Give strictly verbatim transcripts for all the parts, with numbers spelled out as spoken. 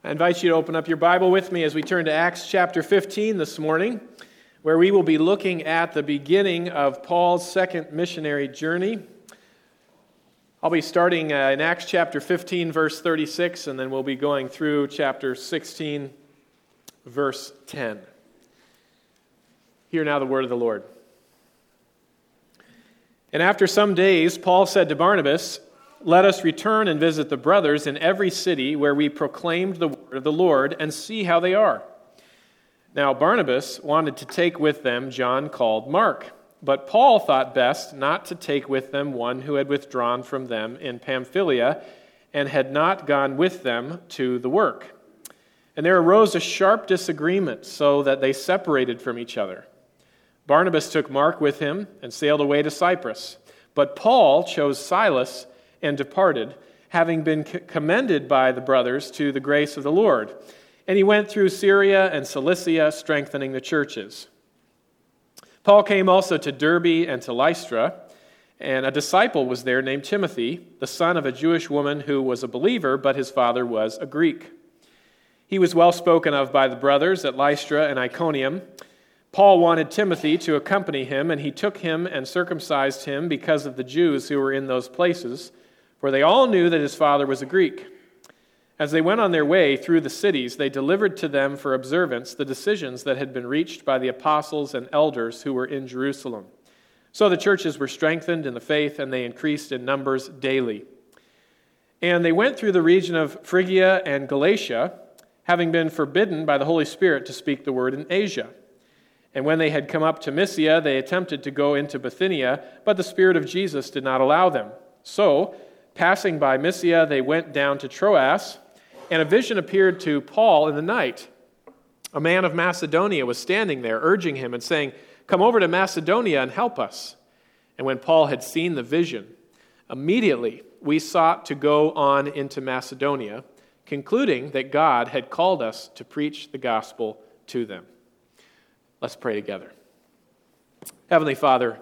I invite you to open up your Bible with me as we turn to Acts chapter fifteen this morning, where we will be looking at the beginning of Paul's second missionary journey. I'll be starting uh, in Acts chapter fifteen, verse thirty-six, and then we'll be going through chapter sixteen, verse ten. Hear now the word of the Lord. And after some days, Paul said to Barnabas, "Let us return and visit the brothers in every city where we proclaimed the word of the Lord and see how they are." Now Barnabas wanted to take with them John called Mark, but Paul thought best not to take with them one who had withdrawn from them in Pamphylia and had not gone with them to the work. And there arose a sharp disagreement, so that they separated from each other. Barnabas took Mark with him and sailed away to Cyprus, but Paul chose Silas and departed, having been commended by the brothers to the grace of the Lord. And he went through Syria and Cilicia, strengthening the churches. Paul came also to Derbe and to Lystra, and a disciple was there named Timothy, the son of a Jewish woman who was a believer, but his father was a Greek. He was well spoken of by the brothers at Lystra and Iconium. Paul wanted Timothy to accompany him, and he took him and circumcised him because of the Jews who were in those places, for they all knew that his father was a Greek. As they went on their way through the cities, they delivered to them for observance the decisions that had been reached by the apostles and elders who were in Jerusalem. So the churches were strengthened in the faith, and they increased in numbers daily. And they went through the region of Phrygia and Galatia, having been forbidden by the Holy Spirit to speak the word in Asia. And when they had come up to Mysia, they attempted to go into Bithynia, but the Spirit of Jesus did not allow them. So, passing by Mysia, they went down to Troas, and a vision appeared to Paul in the night. A man of Macedonia was standing there, urging him and saying, "Come over to Macedonia and help us." And when Paul had seen the vision, immediately we sought to go on into Macedonia, concluding that God had called us to preach the gospel to them. Let's pray together. Heavenly Father,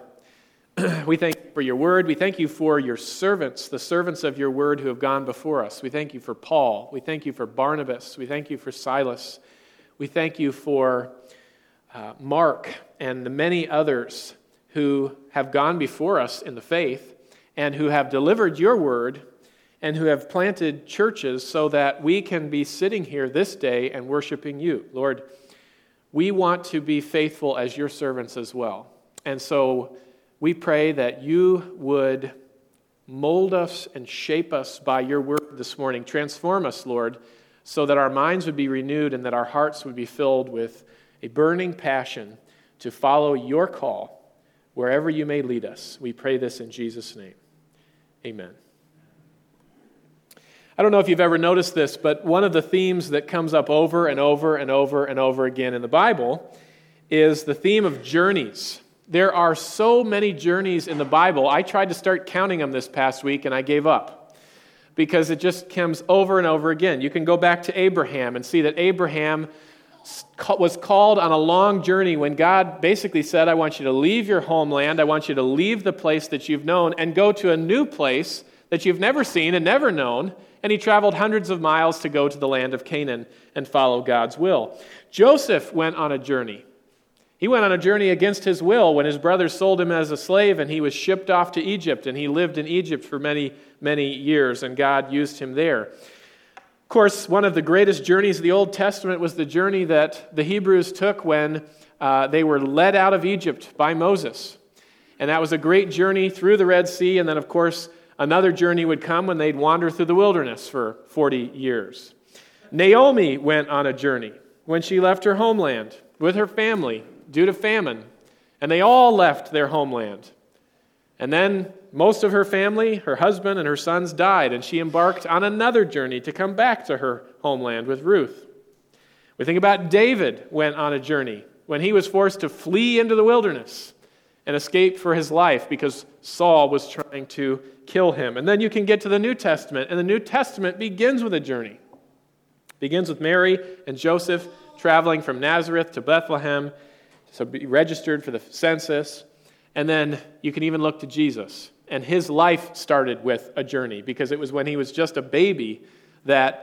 we thank you for your word. We thank you for your servants, the servants of your word who have gone before us. We thank you for Paul. We thank you for Barnabas. We thank you for Silas. We thank you for uh, Mark and the many others who have gone before us in the faith and who have delivered your word and who have planted churches so that we can be sitting here this day and worshiping you. Lord, we want to be faithful as your servants as well. And so we pray that you would mold us and shape us by your word this morning. Transform us, Lord, so that our minds would be renewed and that our hearts would be filled with a burning passion to follow your call wherever you may lead us. We pray this in Jesus' name. Amen. I don't know if you've ever noticed this, but one of the themes that comes up over and over and over and over again in the Bible is the theme of journeys. There are so many journeys in the Bible. I tried to start counting them this past week, and I gave up because it just comes over and over again. You can go back to Abraham and see that Abraham was called on a long journey when God basically said, "I want you to leave your homeland. I want you to leave the place that you've known and go to a new place that you've never seen and never known." And he traveled hundreds of miles to go to the land of Canaan and follow God's will. Joseph went on a journey. He went on a journey against his will when his brothers sold him as a slave, and he was shipped off to Egypt, and he lived in Egypt for many, many years, and God used him there. Of course, one of the greatest journeys of the Old Testament was the journey that the Hebrews took when uh, they were led out of Egypt by Moses. And that was a great journey through the Red Sea, and then, of course, another journey would come when they'd wander through the wilderness for forty years. Naomi went on a journey when she left her homeland with her family due to famine, and they all left their homeland. And then most of her family, her husband and her sons, died, and she embarked on another journey to come back to her homeland with Ruth. We think about David went on a journey when he was forced to flee into the wilderness and escape for his life because Saul was trying to kill him. And then you can get to the New Testament, and the New Testament begins with a journey. It begins with Mary and Joseph traveling from Nazareth to Bethlehem to be registered for the census. And then you can even look to Jesus. And his life started with a journey because it was when he was just a baby that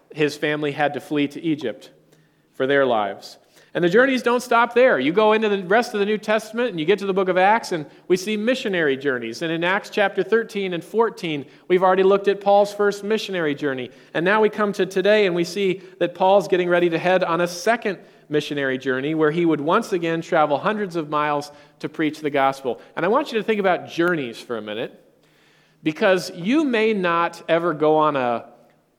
his family had to flee to Egypt for their lives. And the journeys don't stop there. You go into the rest of the New Testament and you get to the book of Acts and we see missionary journeys. And in Acts chapter thirteen and fourteen, we've already looked at Paul's first missionary journey. And now we come to today and we see that Paul's getting ready to head on a second missionary journey where he would once again travel hundreds of miles to preach the gospel. And I want you to think about journeys for a minute, because you may not ever go on a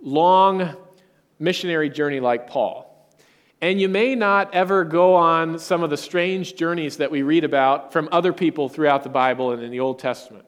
long missionary journey like Paul. And you may not ever go on some of the strange journeys that we read about from other people throughout the Bible and in the Old Testament.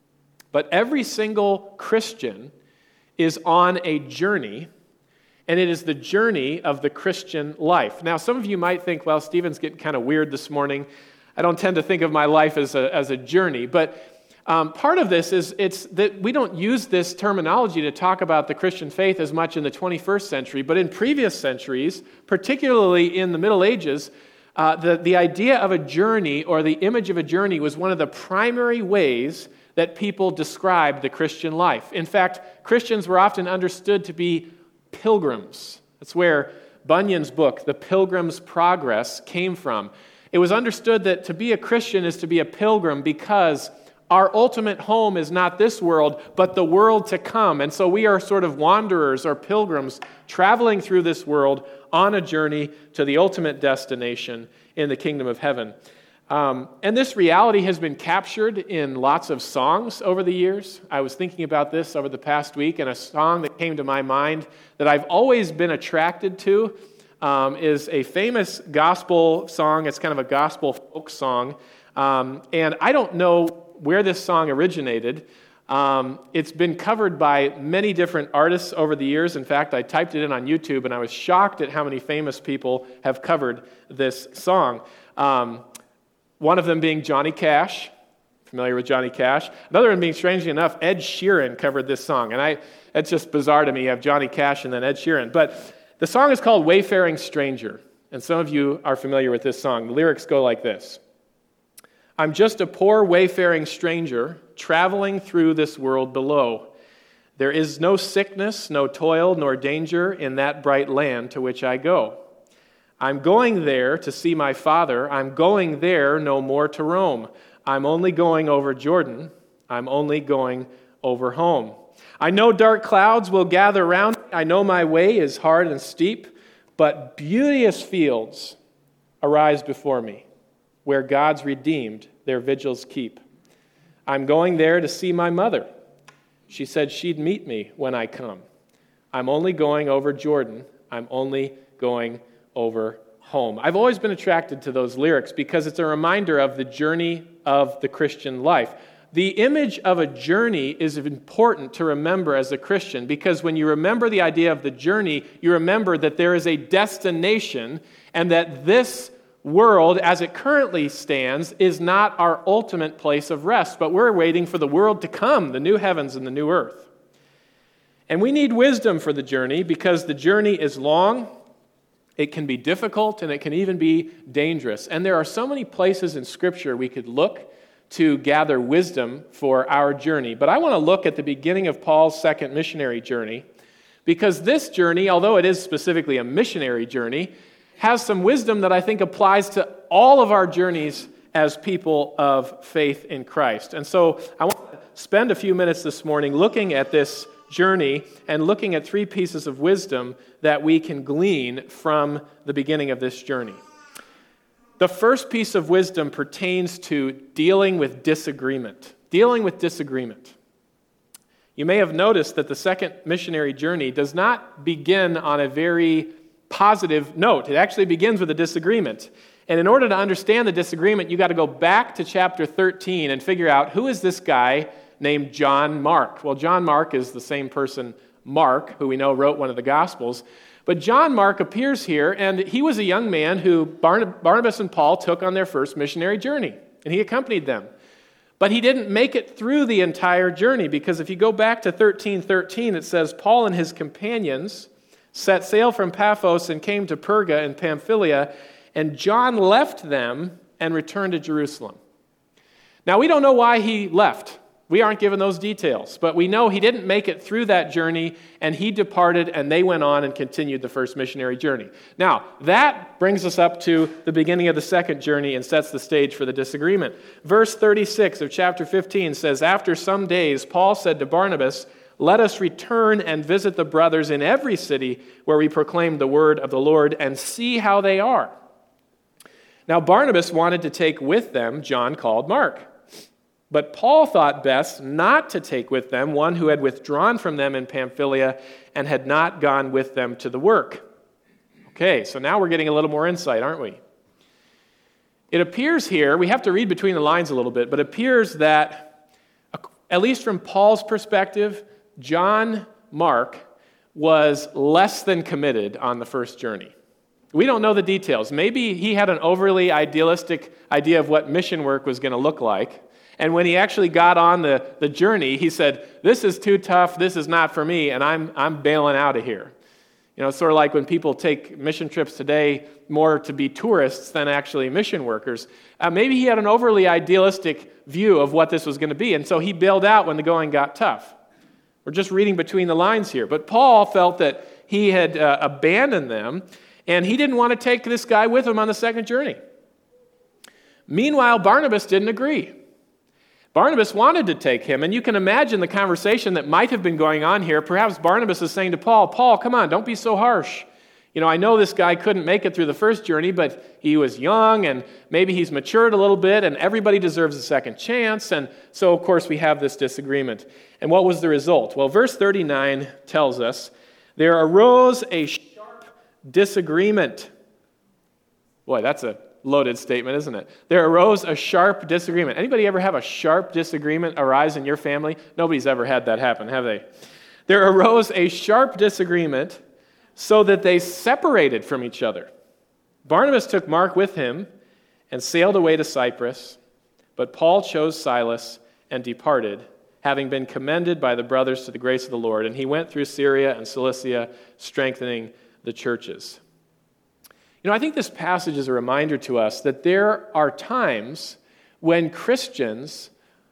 But every single Christian is on a journey, and it is the journey of the Christian life. Now, some of you might think, well, Stephen's getting kind of weird this morning. I don't tend to think of my life as a, as a journey, but Um, part of this is it's that we don't use this terminology to talk about the Christian faith as much in the twenty-first century, but in previous centuries, particularly in the Middle Ages, uh, the, the idea of a journey or the image of a journey was one of the primary ways that people described the Christian life. In fact, Christians were often understood to be pilgrims. That's where Bunyan's book, The Pilgrim's Progress, came from. It was understood that to be a Christian is to be a pilgrim because our ultimate home is not this world, but the world to come. And so we are sort of wanderers or pilgrims traveling through this world on a journey to the ultimate destination in the kingdom of heaven. Um, and this reality has been captured in lots of songs over the years. I was thinking about this over the past week, and a song that came to my mind that I've always been attracted to um, is a famous gospel song. It's kind of a gospel folk song. Um, and I don't know where this song originated. Um, it's been covered by many different artists over the years. In fact, I typed it in on YouTube, and I was shocked at how many famous people have covered this song. Um, one of them being Johnny Cash. Familiar with Johnny Cash? Another one being, strangely enough, Ed Sheeran covered this song. And I, it's just bizarre to me. You have Johnny Cash and then Ed Sheeran. But the song is called Wayfaring Stranger. And some of you are familiar with this song. The lyrics go like this. I'm just a poor wayfaring stranger traveling through this world below. There is no sickness, no toil, nor danger in that bright land to which I go. I'm going there to see my Father. I'm going there no more to roam. I'm only going over Jordan. I'm only going over home. I know dark clouds will gather round me. I know my way is hard and steep, but beauteous fields arise before me, where God's redeemed their vigils keep. I'm going there to see my mother. She said she'd meet me when I come. I'm only going over Jordan. I'm only going over home. I've always been attracted to those lyrics because it's a reminder of the journey of the Christian life. The image of a journey is important to remember as a Christian, because when you remember the idea of the journey, you remember that there is a destination and that this world, as it currently stands, is not our ultimate place of rest, but we're waiting for the world to come, the new heavens and the new earth. And we need wisdom for the journey because the journey is long, it can be difficult, and it can even be dangerous. And there are so many places in Scripture we could look to gather wisdom for our journey. But I want to look at the beginning of Paul's second missionary journey, because this journey, although it is specifically a missionary journey, has some wisdom that I think applies to all of our journeys as people of faith in Christ. And so I want to spend a few minutes this morning looking at this journey and looking at three pieces of wisdom that we can glean from the beginning of this journey. The first piece of wisdom pertains to dealing with disagreement. Dealing with disagreement. You may have noticed that the second missionary journey does not begin on a very positive note. It actually begins with a disagreement. And in order to understand the disagreement, you got to go back to chapter thirteen and figure out who is this guy named John Mark. Well, John Mark is the same person, Mark, who we know wrote one of the Gospels. But John Mark appears here, and he was a young man who Barnabas and Paul took on their first missionary journey, and he accompanied them. But he didn't make it through the entire journey, because if you go back to thirteen thirteen, it says, Paul and his companions set sail from Paphos and came to Perga in Pamphylia, and John left them and returned to Jerusalem. Now, we don't know why he left. We aren't given those details, but we know he didn't make it through that journey, and he departed, and they went on and continued the first missionary journey. Now, that brings us up to the beginning of the second journey and sets the stage for the disagreement. Verse thirty-six of chapter fifteen says, "After some days, Paul said to Barnabas, 'Let us return and visit the brothers in every city where we proclaim the word of the Lord and see how they are.' Now, Barnabas wanted to take with them John called Mark. But Paul thought best not to take with them one who had withdrawn from them in Pamphylia and had not gone with them to the work." Okay, so now we're getting a little more insight, aren't we? It appears here, we have to read between the lines a little bit, but it appears that, at least from Paul's perspective, John Mark was less than committed on the first journey. We don't know the details. Maybe he had an overly idealistic idea of what mission work was going to look like. And when he actually got on the, the journey, he said, "This is too tough, this is not for me, and I'm I'm bailing out of here." You know, it's sort of like when people take mission trips today more to be tourists than actually mission workers. Uh, maybe he had an overly idealistic view of what this was going to be, and so he bailed out when the going got tough. We're just reading between the lines here. But Paul felt that he had uh, abandoned them, and he didn't want to take this guy with him on the second journey. Meanwhile, Barnabas didn't agree. Barnabas wanted to take him, and you can imagine the conversation that might have been going on here. Perhaps Barnabas is saying to Paul, "Paul, come on, don't be so harsh. You know, I know this guy couldn't make it through the first journey, but he was young, and maybe he's matured a little bit, and everybody deserves a second chance." And so, of course, we have this disagreement. And what was the result? Well, verse thirty-nine tells us, "There arose a sharp disagreement." Boy, that's a loaded statement, isn't it? There arose a sharp disagreement. Anybody ever have a sharp disagreement arise in your family? Nobody's ever had that happen, have they? There arose a sharp disagreement so that they separated from each other. Barnabas took Mark with him and sailed away to Cyprus, but Paul chose Silas and departed, having been commended by the brothers to the grace of the Lord, and he went through Syria and Cilicia, strengthening the churches. You know, I think this passage is a reminder to us that there are times when Christians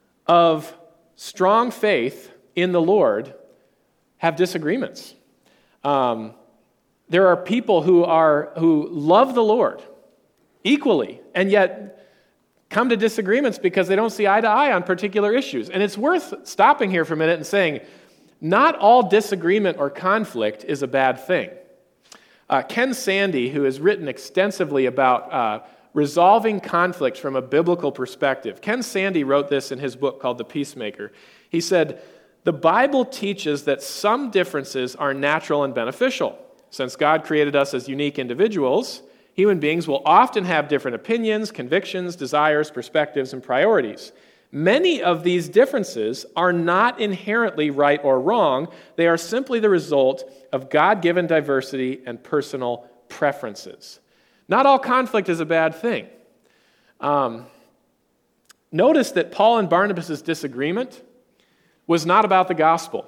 of strong faith in the Lord have disagreements. Um, there are people who are who love the Lord equally, and yet come to disagreements because they don't see eye to eye on particular issues. And it's worth stopping here for a minute and saying, not all disagreement or conflict is a bad thing. Uh, Ken Sande, who has written extensively about uh, resolving conflict from a biblical perspective, Ken Sande wrote this in his book called The Peacemaker. He said, "The Bible teaches that some differences are natural and beneficial. Since God created us as unique individuals, human beings will often have different opinions, convictions, desires, perspectives, and priorities. Many of these differences are not inherently right or wrong. They are simply the result of God-given diversity and personal preferences." Not all conflict is a bad thing. Um, notice that Paul and Barnabas' disagreement was not about the gospel.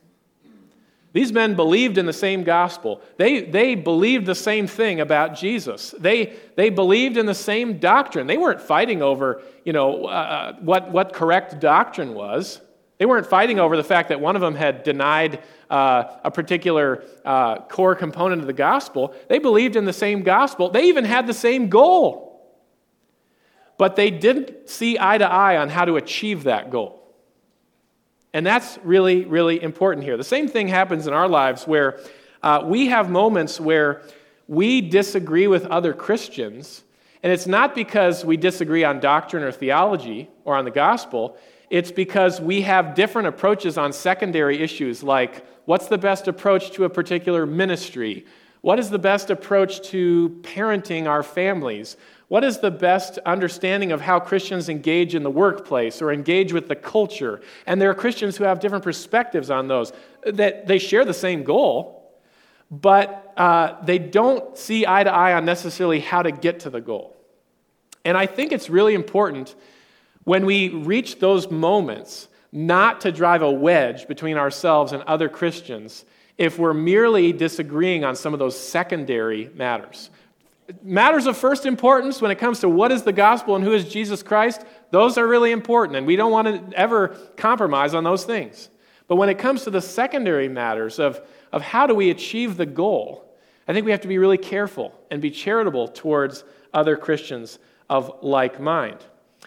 These men believed in the same gospel. They, they believed the same thing about Jesus. They, they believed in the same doctrine. They weren't fighting over, you know, uh, what, what correct doctrine was. They weren't fighting over the fact that one of them had denied uh, a particular uh, core component of the gospel. They believed in the same gospel. They even had the same goal. But they didn't see eye to eye on how to achieve that goal. And that's really, really important here. The same thing happens in our lives where uh, we have moments where we disagree with other Christians, and it's not because we disagree on doctrine or theology or on the gospel. It's because we have different approaches on secondary issues like what's the best approach to a particular ministry? What is the best approach to parenting our families? What is the best understanding of how Christians engage in the workplace or engage with the culture? And there are Christians who have different perspectives on those. That they share the same goal, but uh, they don't see eye to eye on necessarily how to get to the goal. And I think it's really important when we reach those moments not to drive a wedge between ourselves and other Christians if we're merely disagreeing on some of those secondary matters. Matters of first importance when it comes to what is the gospel and who is Jesus Christ, Those are really important, and we don't want to ever compromise on those things. But when it comes to the secondary matters of, of how do we achieve the goal, I think we have to be really careful and be charitable towards other Christians of like mind.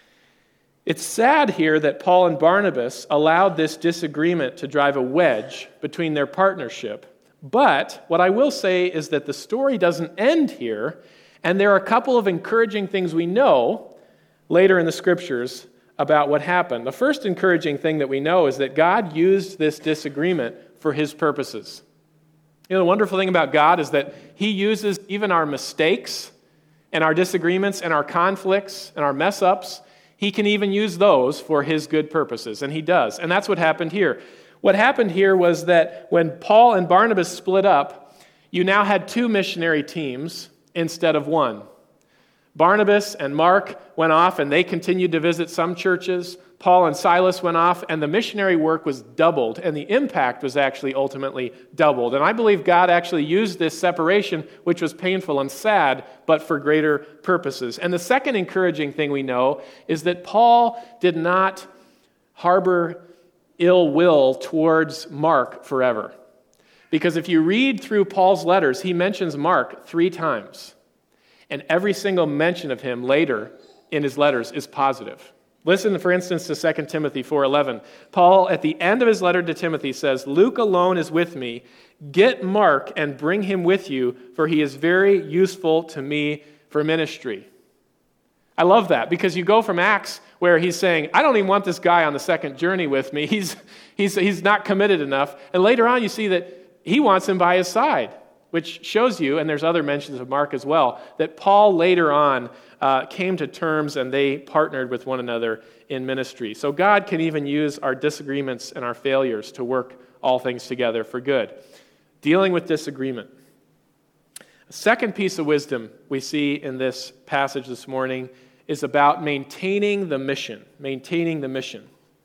It's sad here that Paul and Barnabas allowed this disagreement to drive a wedge between their partnership. But what I will say is that the story doesn't end here, and there are a couple of encouraging things we know later in the Scriptures about what happened. The first encouraging thing that we know is that God used this disagreement for his purposes. You know, the wonderful thing about God is that he uses even our mistakes and our disagreements and our conflicts and our mess-ups. He can even use those for his good purposes, and he does. And that's what happened here. What happened here was that when Paul and Barnabas split up, you now had two missionary teams instead of one. Barnabas and Mark went off, and they continued to visit some churches. Paul and Silas went off, and the missionary work was doubled, and the impact was actually ultimately doubled. And I believe God actually used this separation, which was painful and sad, but for greater purposes. And the second encouraging thing we know is that Paul did not harbor ill will towards Mark forever. Because if you read through Paul's letters, he mentions Mark three times. And every single mention of him later in his letters is positive. Listen, for instance, to Second Timothy four eleven. Paul, at the end of his letter to Timothy, says, "Luke alone is with me. Get Mark and bring him with you, for he is very useful to me for ministry." I love that, because you go from Acts, where he's saying, I don't even want this guy on the second journey with me. He's, he's, he's not committed enough. And later on, you see that he wants him by his side, which shows you, and there's other mentions of Mark as well, that Paul later on uh, came to terms and they partnered with one another in ministry. So God can even use our disagreements and our failures to work all things together for good. Dealing with disagreement. A second piece of wisdom we see in this passage this morning is about maintaining the mission. Maintaining the mission.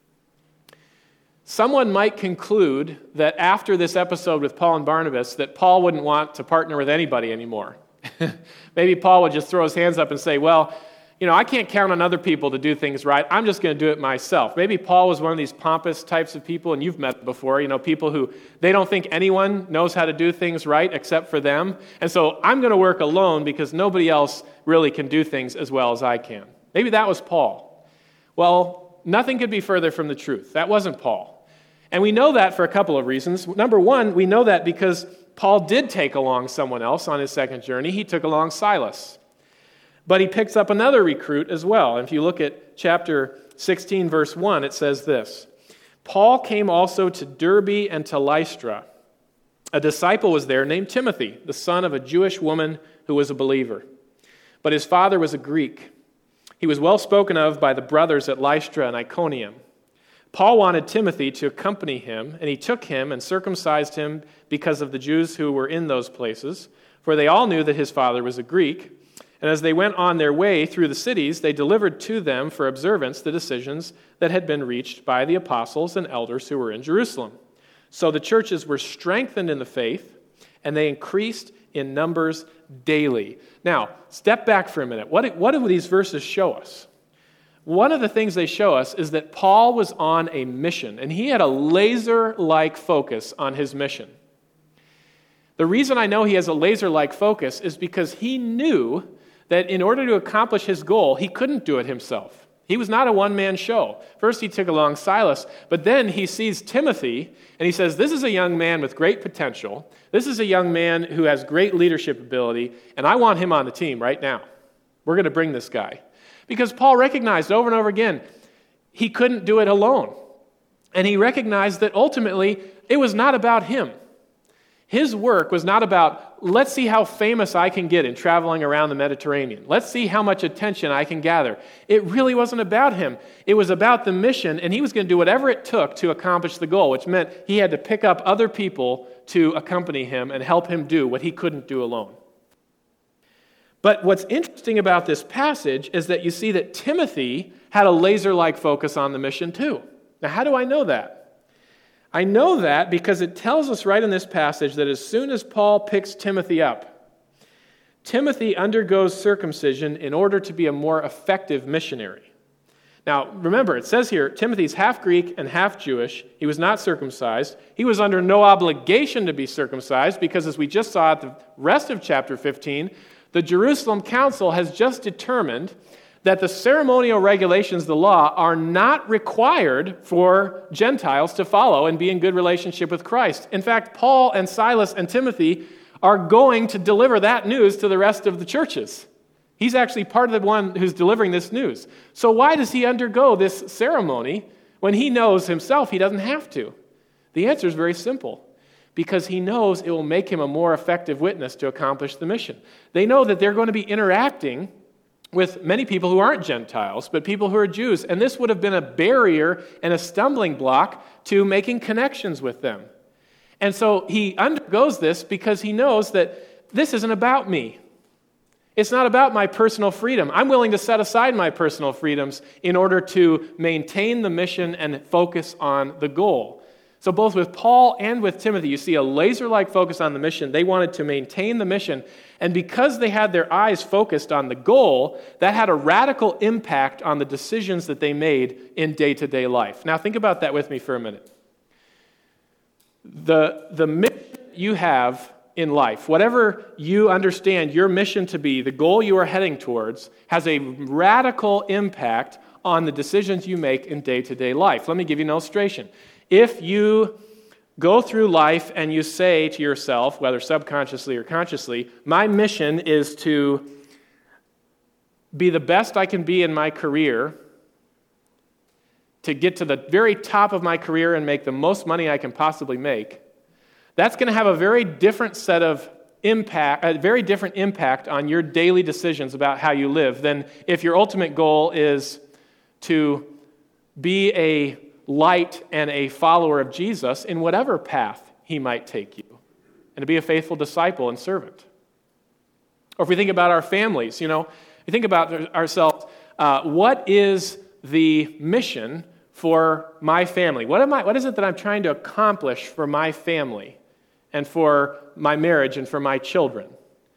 Someone might conclude that after this episode with Paul and Barnabas, that Paul wouldn't want to partner with anybody anymore. Maybe Paul would just throw his hands up and say, well, you know, I can't count on other people to do things right. I'm just going to do it myself. Maybe Paul was one of these pompous types of people, and you've met them before, you know, people who, they don't think anyone knows how to do things right except for them. And so I'm going to work alone because nobody else really can do things as well as I can. Maybe that was Paul. Well, nothing could be further from the truth. That wasn't Paul. And we know that for a couple of reasons. Number one, we know that because Paul did take along someone else on his second journey. He took along Silas. But he picks up another recruit as well. And if you look at chapter sixteen, verse one, it says this, Paul came also to Derbe and to Lystra. A disciple was there named Timothy, the son of a Jewish woman who was a believer. But his father was a Greek. He was well spoken of by the brothers at Lystra and Iconium. Paul wanted Timothy to accompany him, and he took him and circumcised him because of the Jews who were in those places, for they all knew that his father was a Greek. And as they went on their way through the cities, they delivered to them for observance the decisions that had been reached by the apostles and elders who were in Jerusalem. So the churches were strengthened in the faith, and they increased in numbers daily. Now, step back for a minute. What, what do these verses show us? One of the things they show us is that Paul was on a mission, and he had a laser-like focus on his mission. The reason I know he has a laser-like focus is because he knew that in order to accomplish his goal, he couldn't do it himself. He was not a one-man show. First, he took along Silas, but then he sees Timothy, and he says, this is a young man with great potential. This is a young man who has great leadership ability, and I want him on the team right now. We're going to bring this guy. Because Paul recognized over and over again, he couldn't do it alone. And he recognized that ultimately, it was not about him. His work was not about, let's see how famous I can get in traveling around the Mediterranean. Let's see how much attention I can gather. It really wasn't about him. It was about the mission, and he was going to do whatever it took to accomplish the goal, which meant he had to pick up other people to accompany him and help him do what he couldn't do alone. But what's interesting about this passage is that you see that Timothy had a laser-like focus on the mission too. Now, how do I know that? I know that because it tells us right in this passage that as soon as Paul picks Timothy up, Timothy undergoes circumcision in order to be a more effective missionary. Now, remember, it says here, Timothy's half Greek and half Jewish. He was not circumcised. He was under no obligation to be circumcised because, as we just saw at the rest of chapter fifteen, the Jerusalem Council has just determined that the ceremonial regulations of the law are not required for Gentiles to follow and be in good relationship with Christ. In fact, Paul and Silas and Timothy are going to deliver that news to the rest of the churches. He's actually part of the one who's delivering this news. So why does he undergo this ceremony when he knows himself he doesn't have to? The answer is very simple. Because he knows it will make him a more effective witness to accomplish the mission. They know that they're going to be interacting with many people who aren't Gentiles, but people who are Jews. And this would have been a barrier and a stumbling block to making connections with them. And so he undergoes this because he knows that this isn't about me. It's not about my personal freedom. I'm willing to set aside my personal freedoms in order to maintain the mission and focus on the goal. So both with Paul and with Timothy, you see a laser-like focus on the mission. They wanted to maintain the mission. And because they had their eyes focused on the goal, that had a radical impact on the decisions that they made in day-to-day life. Now think about that with me for a minute. The, the mission you have in life, whatever you understand your mission to be, the goal you are heading towards, has a radical impact on the decisions you make in day-to-day life. Let me give you an illustration. If you go through life and you say to yourself, whether subconsciously or consciously, my mission is to be the best I can be in my career, to get to the very top of my career and make the most money I can possibly make, that's going to have a very different set of impact, a very different impact on your daily decisions about how you live than if your ultimate goal is to be a light and a follower of Jesus in whatever path he might take you, and to be a faithful disciple and servant. Or if we think about our families, you know, we think about ourselves, uh, what is the mission for my family? What am I? What is it that I'm trying to accomplish for my family and for my marriage and for my children?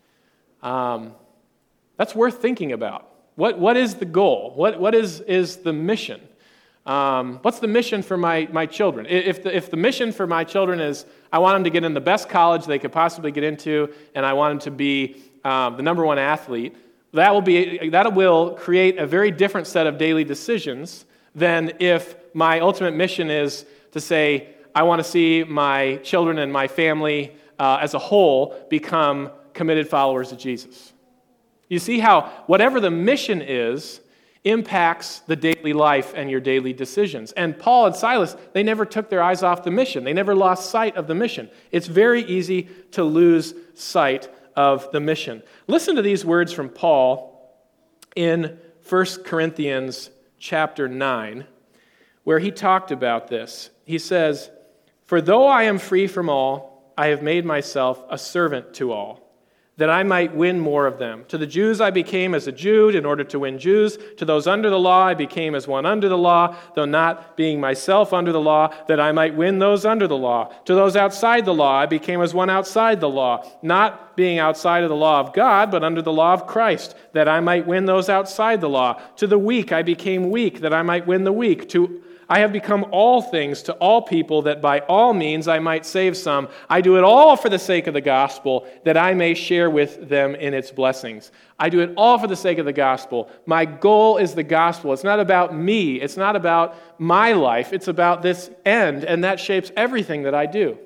Um, that's worth thinking about. What What is the goal? What What is, is the mission? Um, what's the mission for my, my children? If the, if the mission for my children is, I want them to get in the best college they could possibly get into, and I want them to be um, the number one athlete, that will be that will create a very different set of daily decisions than if my ultimate mission is to say, I want to see my children and my family uh, as a whole become committed followers of Jesus. You see how whatever the mission is impacts the daily life and your daily decisions. And Paul and Silas, they never took their eyes off the mission. They never lost sight of the mission. It's very easy to lose sight of the mission. Listen to these words from Paul in First Corinthians chapter nine, where he talked about this. He says, "For though I am free from all, I have made myself a servant to all, that I might win more of them. To the Jews I became as a Jew in order to win Jews. To those under the law I became as one under the law, though not being myself under the law, that I might win those under the law. To those outside the law I became as one outside the law, not being outside of the law of God, but under the law of Christ, that I might win those outside the law. To the weak I became weak, that I might win the weak. To I have become all things to all people, that by all means I might save some. I do it all for the sake of the gospel, that I may share with them in its blessings." I do it all for the sake of the gospel. My goal is the gospel. It's not about me. It's not about my life. It's about this end, and that shapes everything that I do.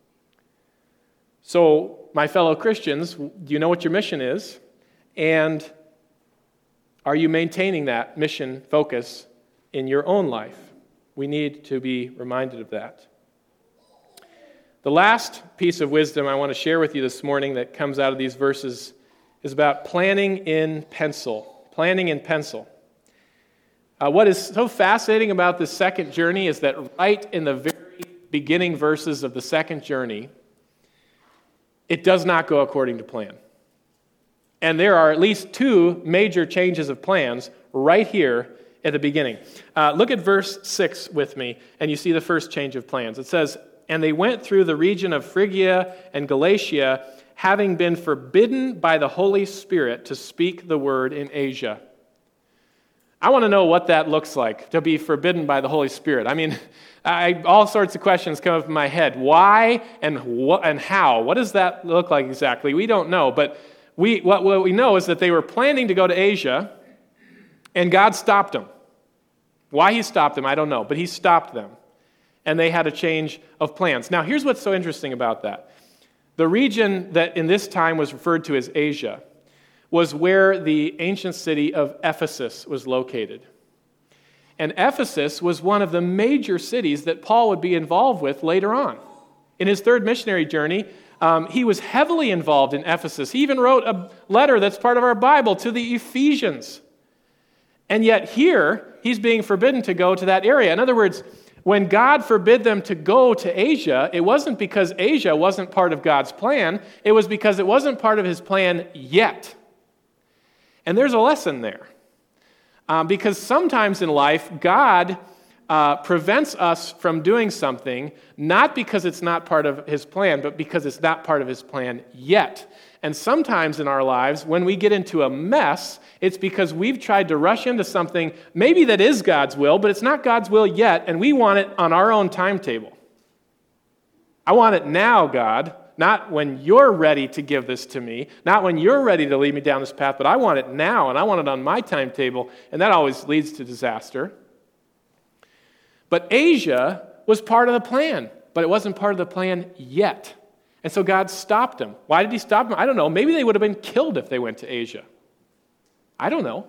So, my fellow Christians, do you know what your mission is? And are you maintaining that mission focus in your own life? We need to be reminded of that. The last piece of wisdom I want to share with you this morning that comes out of these verses is about planning in pencil. Planning in pencil. Uh, what is so fascinating about this second journey is that right in the very beginning verses of the second journey, it does not go according to plan. And there are at least two major changes of plans right here at the beginning. Uh, look at verse six with me, and you see the first change of plans. It says, "And they went through the region of Phrygia and Galatia, having been forbidden by the Holy Spirit to speak the word in Asia." I want to know what that looks like, to be forbidden by the Holy Spirit. I mean, I, all sorts of questions come up in my head. Why and what and how? What does that look like exactly? We don't know, but we what, what we know is that they were planning to go to Asia, and God stopped them. Why he stopped them, I don't know, but he stopped them, and they had a change of plans. Now, here's what's so interesting about that. The region that in this time was referred to as Asia was where the ancient city of Ephesus was located. And Ephesus was one of the major cities that Paul would be involved with later on. In his third missionary journey, um, he was heavily involved in Ephesus. He even wrote a letter that's part of our Bible to the Ephesians. And yet here, he's being forbidden to go to that area. In other words, when God forbid them to go to Asia, it wasn't because Asia wasn't part of God's plan. It was because it wasn't part of his plan yet. And there's a lesson there. Um, because sometimes in life, God uh, prevents us from doing something, not because it's not part of his plan, but because it's not part of his plan yet. And sometimes in our lives, when we get into a mess, it's because we've tried to rush into something maybe that is God's will, but it's not God's will yet, and we want it on our own timetable. I want it now, God. Not when you're ready to give this to me, not when you're ready to lead me down this path, but I want it now, and I want it on my timetable, and that always leads to disaster. But Asia was part of the plan, but it wasn't part of the plan yet. And so God stopped them. Why did he stop them? I don't know. Maybe they would have been killed if they went to Asia. I don't know.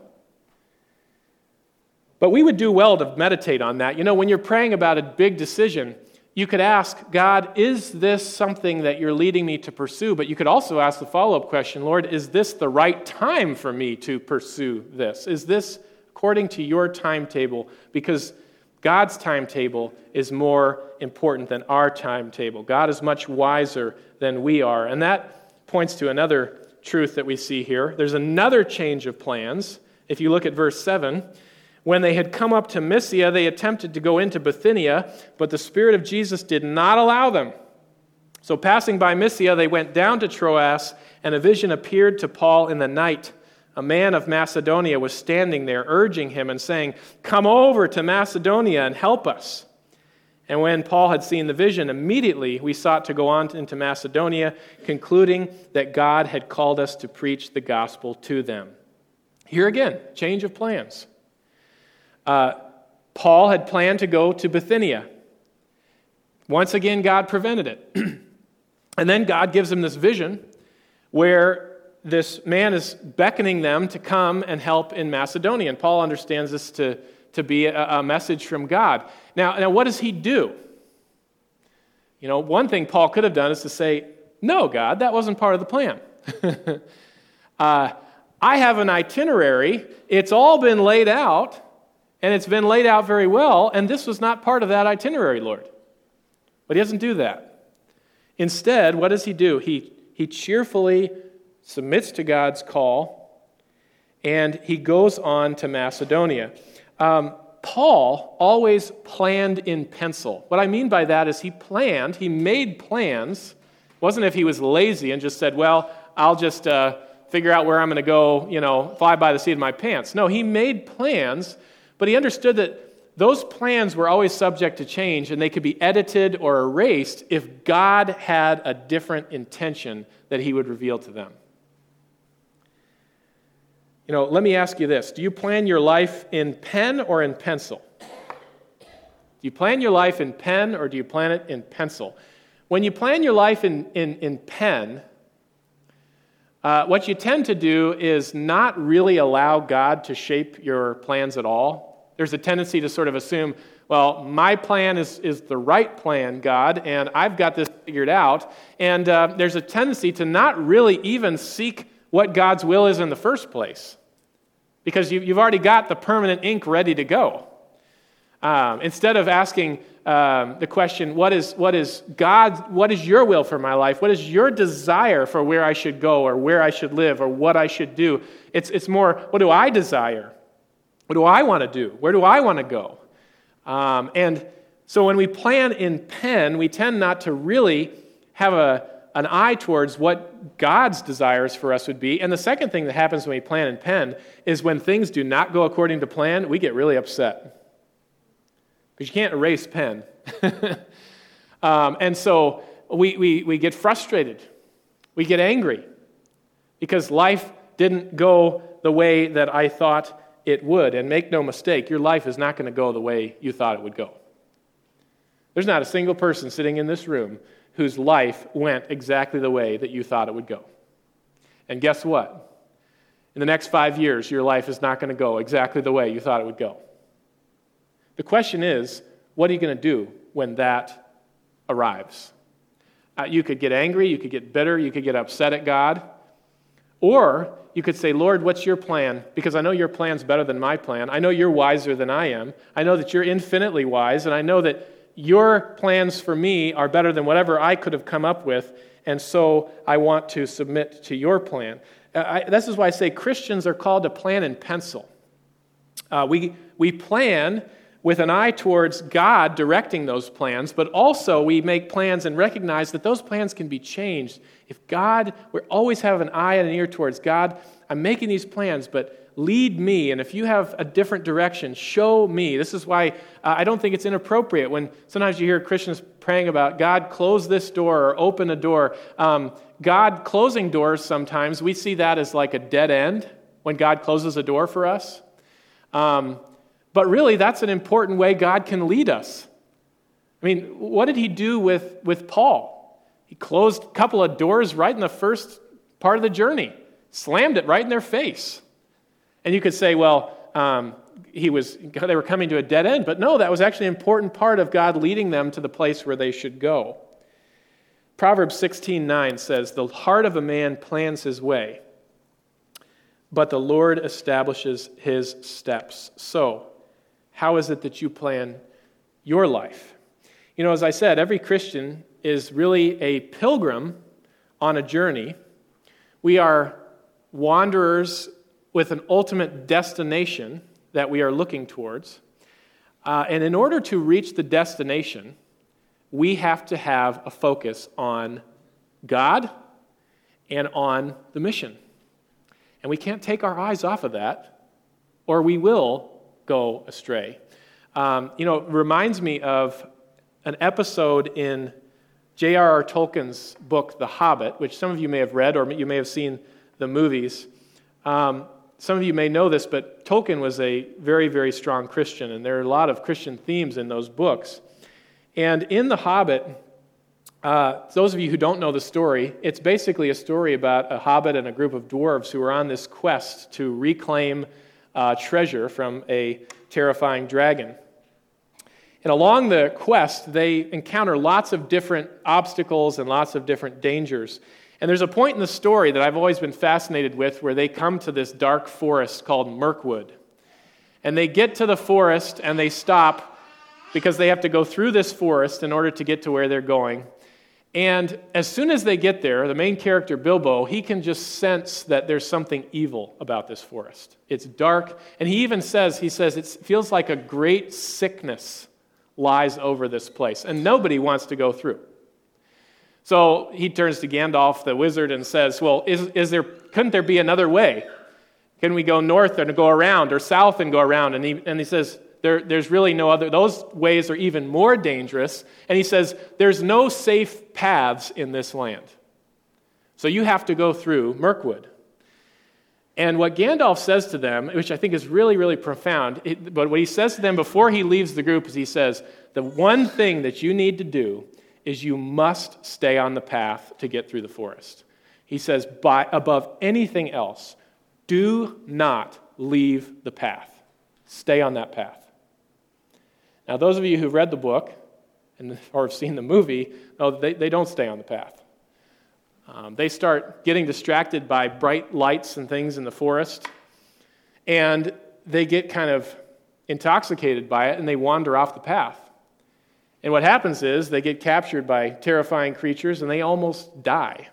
But we would do well to meditate on that. You know, when you're praying about a big decision, you could ask, God, is this something that you're leading me to pursue? But you could also ask the follow-up question, Lord, is this the right time for me to pursue this? Is this according to your timetable? Because God's timetable is more important than our timetable. God is much wiser than we are. And that points to another truth that we see here. There's another change of plans. If you look at verse seven, when they had come up to Mysia, they attempted to go into Bithynia, but the Spirit of Jesus did not allow them. So passing by Mysia, they went down to Troas, and a vision appeared to Paul in the night. A man of Macedonia was standing there, urging him and saying, "Come over to Macedonia and help us." And when Paul had seen the vision, immediately we sought to go on into Macedonia, concluding that God had called us to preach the gospel to them. Here again, change of plans. Uh, Paul had planned to go to Bithynia. Once again, God prevented it. And then God gives him this vision where this man is beckoning them to come and help in Macedonia. And Paul understands this to, to be a, a message from God. Now, now, what does he do? You know, one thing Paul could have done is to say, "No, God, that wasn't part of the plan." uh, I have an itinerary. It's all been laid out. And it's been laid out very well, and this was not part of that itinerary, Lord. But he doesn't do that. Instead, what does he do? He, he cheerfully submits to God's call, and he goes on to Macedonia. Um, Paul always planned in pencil. What I mean by that is he planned, he made plans. It wasn't if he was lazy and just said, well, I'll just uh, figure out where I'm going to go, you know, fly by the seat of my pants. No, he made plans. But he understood that those plans were always subject to change, and they could be edited or erased if God had a different intention that he would reveal to them. You know, let me ask you this. Do you plan your life in pen or in pencil? Do you plan your life in pen or do you plan it in pencil? When you plan your life in, in, in pen, uh, what you tend to do is not really allow God to shape your plans at all. There's a tendency to sort of assume, well, my plan is, is the right plan, God, and I've got this figured out. And uh, there's a tendency to not really even seek what God's will is in the first place, because you, you've already got the permanent ink ready to go. Um, instead of asking um, the question, what is what is God, what is your will for my life? What is your desire for where I should go or where I should live or what I should do? It's it's more, what do I desire? What do I want to do? Where do I want to go? Um, and so when we plan in pen, we tend not to really have a, an eye towards what God's desires for us would be. And the second thing that happens when we plan and pen is when things do not go according to plan, we get really upset. Because you can't erase pen. um, and so we, we, we get frustrated. We get angry because life didn't go the way that I thought it would. And make no mistake, your life is not going to go the way you thought it would go. There's not a single person sitting in this room whose life went exactly the way that you thought it would go. And guess what? In the next five years, your life is not going to go exactly the way you thought it would go. The question is, what are you going to do when that arrives? Uh, you could get angry, you could get bitter, you could get upset at God, or you could say, Lord, what's your plan? Because I know your plan's better than my plan. I know you're wiser than I am. I know that you're infinitely wise, and I know that your plans for me are better than whatever I could have come up with, and so I want to submit to your plan. Uh, I, this is why I say Christians are called to plan in pencil. Uh, we, we plan with an eye towards God directing those plans, but also we make plans and recognize that those plans can be changed. If God, we always have an eye and an ear towards God. I'm making these plans, but lead me, and if you have a different direction, show me. This is why uh, I don't think it's inappropriate when sometimes you hear Christians praying about, God, close this door or open a door. Um, God closing doors sometimes, we see that as like a dead end when God closes a door for us. Um, but really, that's an important way God can lead us. I mean, what did he do with, with Paul? He closed a couple of doors right in the first part of the journey, slammed it right in their face. And you could say, well, um, he was they were coming to a dead end. But no, that was actually an important part of God leading them to the place where they should go. Proverbs sixteen nine says, the heart of a man plans his way, but the Lord establishes his steps. So, how is it that you plan your life? You know, as I said, every Christian is really a pilgrim on a journey. We are wanderers with an ultimate destination that we are looking towards. Uh, and in order to reach the destination, we have to have a focus on God and on the mission. And we can't take our eyes off of that, or we will go astray. Um, you know, it reminds me of an episode in J R R Tolkien's book, The Hobbit, which some of you may have read, or you may have seen the movies. Um, Some of you may know this, but Tolkien was a very, very strong Christian, and there are a lot of Christian themes in those books. And in The Hobbit, uh, those of you who don't know the story, it's basically a story about a hobbit and a group of dwarves who are on this quest to reclaim uh, treasure from a terrifying dragon. And along the quest, they encounter lots of different obstacles and lots of different dangers. And there's a point in the story that I've always been fascinated with where they come to this dark forest called Mirkwood. And they get to the forest and they stop because they have to go through this forest in order to get to where they're going. And as soon as they get there, the main character, Bilbo, he can just sense that there's something evil about this forest. It's dark. And he even says, he says, it feels like a great sickness lies over this place. And nobody wants to go through. So he turns to Gandalf, the wizard, and says, well, is, is there, couldn't there be another way? Can we go north and go around, or south and go around? And he, and he says, there, there's really no other. Those ways are even more dangerous. And he says, there's no safe paths in this land. So you have to go through Mirkwood. And what Gandalf says to them, which I think is really, really profound, it, but what he says to them before he leaves the group is he says, the one thing that you need to do is you must stay on the path to get through the forest. He says, by above anything else, do not leave the path. Stay on that path. Now, those of you who've read the book and or have seen the movie, know they, they don't stay on the path. Um, they start getting distracted by bright lights and things in the forest, and they get kind of intoxicated by it, and they wander off the path. And what happens is they get captured by terrifying creatures and they almost die.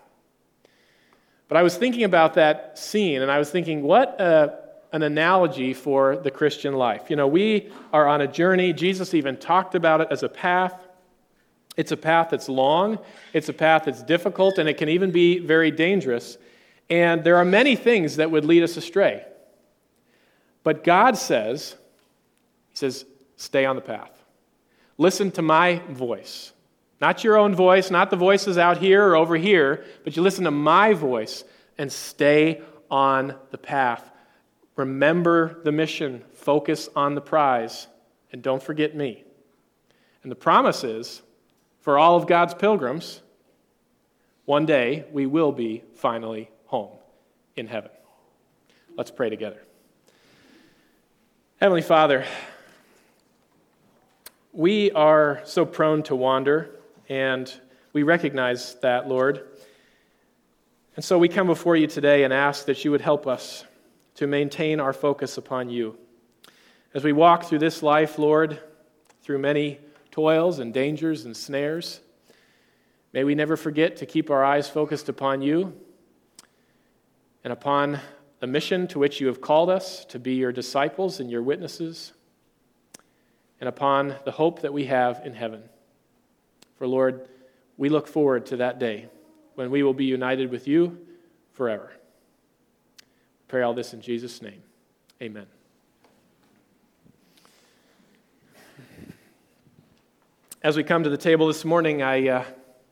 But I was thinking about that scene, and I was thinking, what a, an analogy for the Christian life. You know, we are on a journey. Jesus even talked about it as a path. It's a path that's long, it's a path that's difficult, and it can even be very dangerous. And there are many things that would lead us astray. But God says, He says, stay on the path. Listen to my voice. Not your own voice, not the voices out here or over here, but you listen to my voice and stay on the path. Remember the mission, focus on the prize, and don't forget me. And the promise is, for all of God's pilgrims, one day we will be finally home in heaven. Let's pray together. Heavenly Father, we are so prone to wander, and we recognize that, Lord. And so we come before you today and ask that you would help us to maintain our focus upon you. As we walk through this life, Lord, through many toils and dangers and snares, may we never forget to keep our eyes focused upon you and upon the mission to which you have called us to be your disciples and your witnesses, and upon the hope that we have in heaven. For Lord, we look forward to that day when we will be united with you forever. We pray all this in Jesus' name. Amen. As we come to the table this morning, I uh,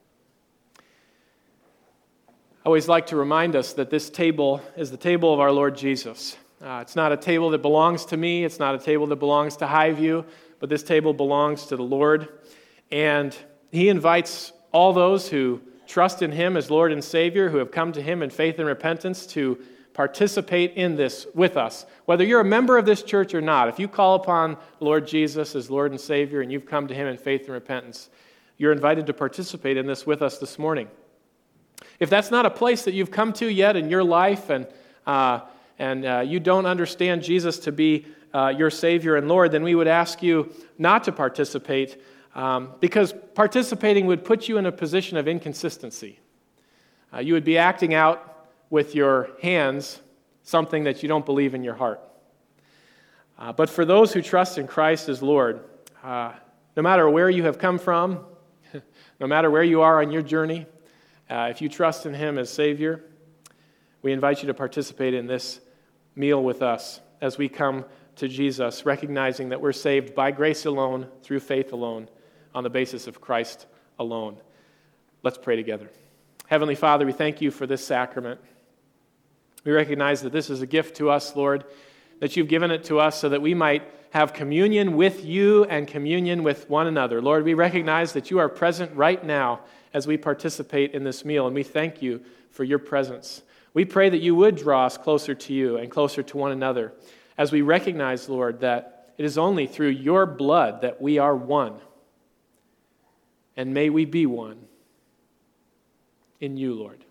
always like to remind us that this table is the table of our Lord Jesus. Uh, it's not a table that belongs to me. It's not a table that belongs to Highview, but this table belongs to the Lord. And He invites all those who trust in Him as Lord and Savior, who have come to Him in faith and repentance, to participate in this with us. Whether you're a member of this church or not, if you call upon the Lord Jesus as Lord and Savior and you've come to Him in faith and repentance, you're invited to participate in this with us this morning. If that's not a place that you've come to yet in your life, and uh, and uh, you don't understand Jesus to be uh, your Savior and Lord, then we would ask you not to participate, um, because participating would put you in a position of inconsistency. Uh, you would be acting out with your hands something that you don't believe in your heart. Uh, but for those who trust in Christ as Lord, uh, no matter where you have come from, no matter where you are on your journey, uh, if you trust in Him as Savior, we invite you to participate in this meal with us as we come to Jesus, recognizing that we're saved by grace alone, through faith alone, on the basis of Christ alone. Let's pray together. Heavenly Father, we thank you for this sacrament. We recognize that this is a gift to us, Lord, that you've given it to us so that we might have communion with you and communion with one another. Lord, we recognize that you are present right now as we participate in this meal, and we thank you for your presence. We pray that you would draw us closer to you and closer to one another as we recognize, Lord, that it is only through your blood that we are one. And may we be one in you, Lord.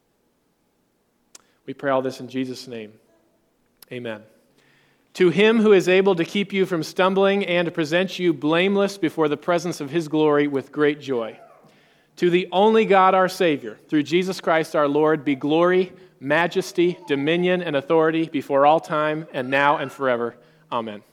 We pray all this in Jesus' name. Amen. To Him who is able to keep you from stumbling and to present you blameless before the presence of His glory with great joy. To the only God our Savior, through Jesus Christ our Lord, be glory, majesty, dominion, and authority before all time and now and forever. Amen.